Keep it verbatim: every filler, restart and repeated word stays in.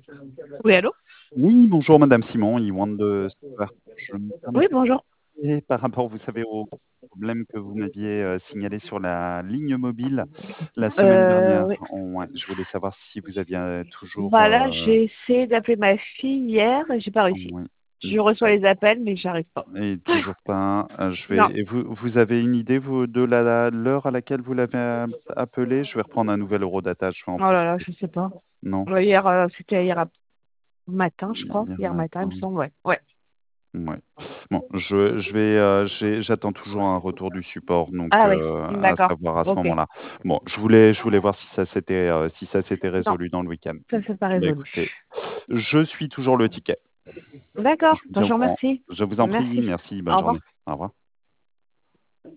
Oui, allô? Oui, bonjour madame Simon, Ywan de Savoir. Je me Oui, permettais bonjour. de par rapport, vous savez, au problème que vous m'aviez, heu, signalé sur la ligne mobile la semaine Heu, dernière. oui. Ouais, je voulais savoir si vous aviez, heu, toujours, Bah, là, heu j'ai essayé d'appeler ma fille hier et j'ai pas réussi. oui, Je reçois d'ac les appels, mais j'arrive pas. et toujours pas, heu, je Non. vais et vous vous avez une idée, vous, de la la l'heure à laquelle vous l'avez a appelé? Je vais reprendre un nouvel Eurodatage, je vais en Oh là là, profiter. je sais pas. Non? Ouais, hier, heu, c'était hier ap matin, je crois. Hier Hier matin, il me matin. semble, ouais. Ouais. Mouais. Bon, je je vais, heu, j'ai j'attends toujours un retour du support, donc Ah oui, heu, à d'accord. savoir à ce OK. moment-là. Bon, je voulais je voulais voir si ça s'était, heu, si ça s'était Non, résolu dans le week-end. ça s'est pas Bah, résolu. écoutez, je suis toujours le ticket. D'accord, Je vous bah, tiens je au vous courant. remercie. Je vous en prie, Merci. merci, bonne Au revoir. journée. Au revoir.